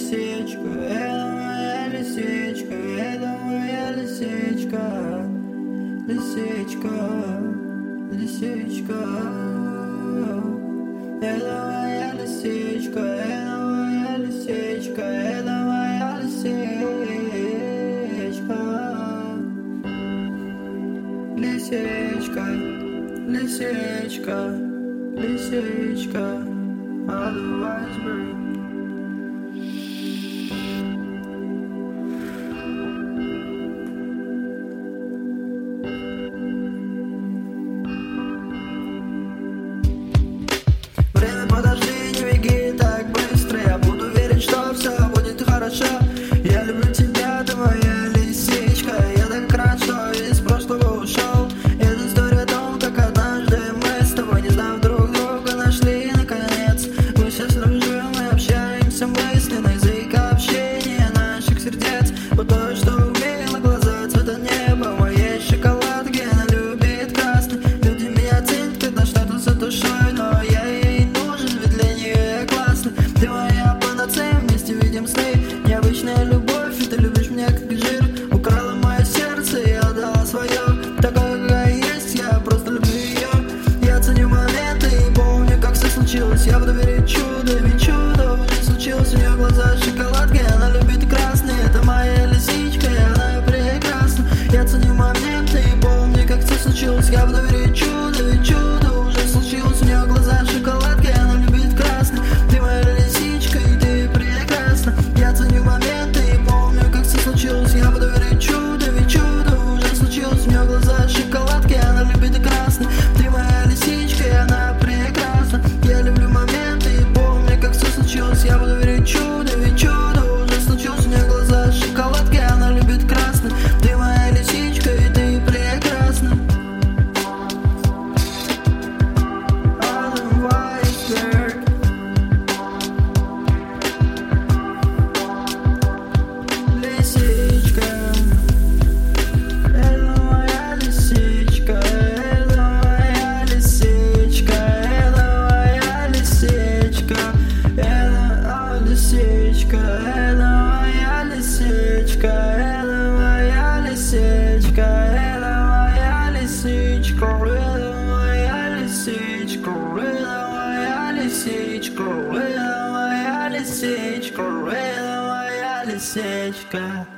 лисичка, это моя лисичка, это моя лисичка, лисичка, лисичка. Это моя лисичка, это моя лисичка, это моя лисичка. Лисичка, лисичка, лисичка, otherwise bird. Время, подожди, не беги так быстро. Я буду верить, что все будет хорошо. Я люблю тебя, ты моя лисичка. Я так рад, что из прошлого ушел. Это история о том, как однажды мы с тобой, не знав друг друга, нашли наконец. Мы сейчас дружим и общаемся мысленно. Язык общения наших сердец. Вот то, что убило глаза цвета неба моей шоколадки. Она любит красный. Люди меня ценят, когда что-то за душой, но я ей нужен, ведь для нее я классный. Ты моя панацея, вместе видим сны. Необычная любовь, и ты любишь меня как жир. Украла мое сердце и отдала свое. Такое, какая есть, я просто люблю ее. Я ценю моменты и помню, как все случилось. Я буду верить чудо, ведь чудо уже случилось. У нее глаза шоколадки, она любит красный. Это моя лисичка, и она прекрасна. Я ценю моменты и помню, как все случилось. Я буду верить чудо, ведь чудо уже случилось. У нее глаза шоколадки, она любит красный. Ты моя лисичка, и ты прекрасна. Я ценю моменты и помню, как все случилось. Я буду верить чудо, ведь чудо уже случилось. У нее глаза шоколадки, она любит красный. Ты моя лисичка, и она прекрасна. Я люблю моменты и помню, как все случилось. Я буду верить чудо, ведь чудо уже случилось. У нее глаза шоколадки, она любит красный. Ты моя лисичка, и ты прекрасна. Otherwise bird. Лисичка, это моя лисичка, это моя лисичка, это моя лисичка, это лисичка, это моя лисичка, это моя лисичка, это моя лисичка, это моя лисичка, это моя лисичка, это моя лисичка, это моя лисичка.